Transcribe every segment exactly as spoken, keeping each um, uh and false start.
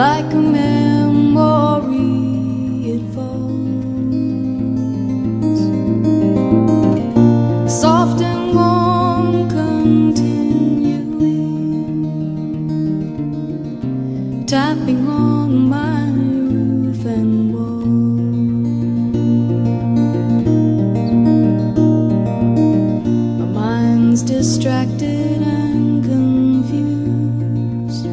like a memory it falls, soft and warm continuing, tapping on my roof and walls. My mind's distracted and confused,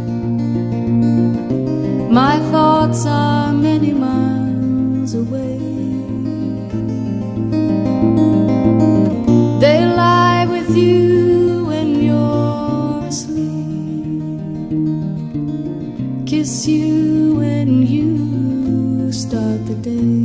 my thoughts are many miles away. They lie with you when you're asleep, kiss you when you start the day.